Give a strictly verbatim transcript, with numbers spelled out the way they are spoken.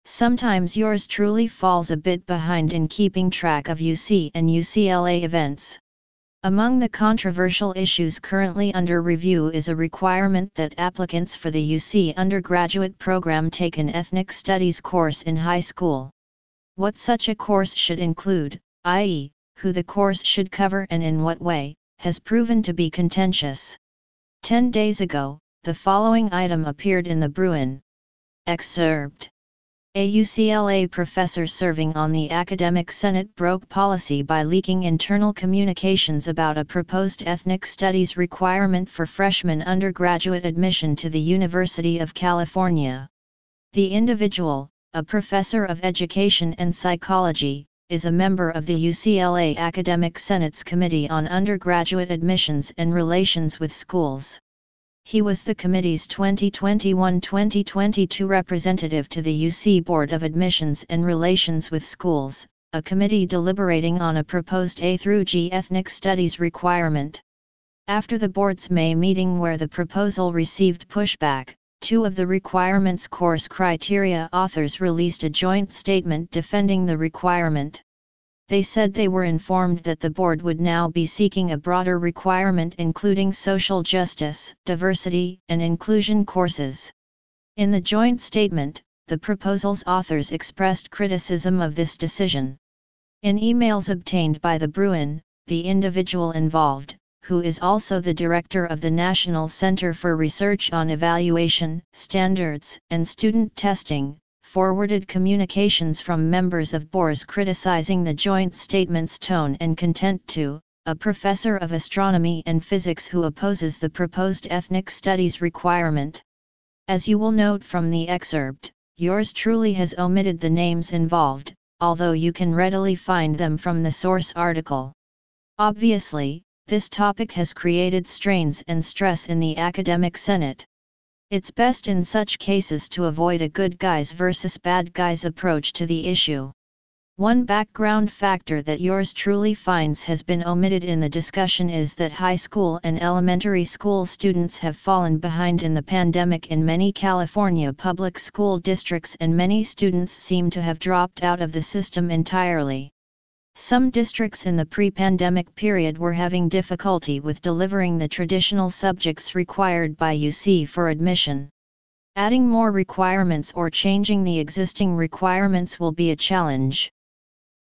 Sometimes yours truly falls a bit behind in keeping track of U C and U C L A events. Among the controversial issues currently under review is a requirement that applicants for the U C undergraduate program take an ethnic studies course in high school. What such a course should include, that is, who the course should cover and in what way, has proven to be contentious. Ten days ago, the following item appeared in the Bruin excerpt. A U C L A professor serving on the Academic Senate broke policy by leaking internal communications about a proposed ethnic studies requirement for freshman undergraduate admission to the University of California. The individual, a professor of education and psychology, is a member of the U C L A Academic Senate's Committee on Undergraduate Admissions and Relations with Schools. He was the committee's twenty twenty-one to twenty twenty-two representative to the U C Board of Admissions and Relations with Schools, a committee deliberating on a proposed A through G ethnic studies requirement. After the board's May meeting where the proposal received pushback, two of the requirement's course criteria authors released a joint statement defending the requirement. They said they were informed that the board would now be seeking a broader requirement including social justice, diversity, and inclusion courses. In the joint statement, the proposal's authors expressed criticism of this decision. In emails obtained by the Bruin, the individual involved, who is also the director of the National Center for Research on Evaluation, Standards, and Student Testing, forwarded communications from members of B O R S criticizing the joint statement's tone and content to a professor of astronomy and physics who opposes the proposed ethnic studies requirement. As you will note from the excerpt, yours truly has omitted the names involved, although you can readily find them from the source article. Obviously, this topic has created strains and stress in the academic senate. It's best in such cases to avoid a good guys versus bad guys approach to the issue. One background factor that yours truly finds has been omitted in the discussion is that high school and elementary school students have fallen behind in the pandemic in many California public school districts, and many students seem to have dropped out of the system entirely. Some districts in the pre-pandemic period were having difficulty with delivering the traditional subjects required by U C for admission. Adding more requirements or changing the existing requirements will be a challenge.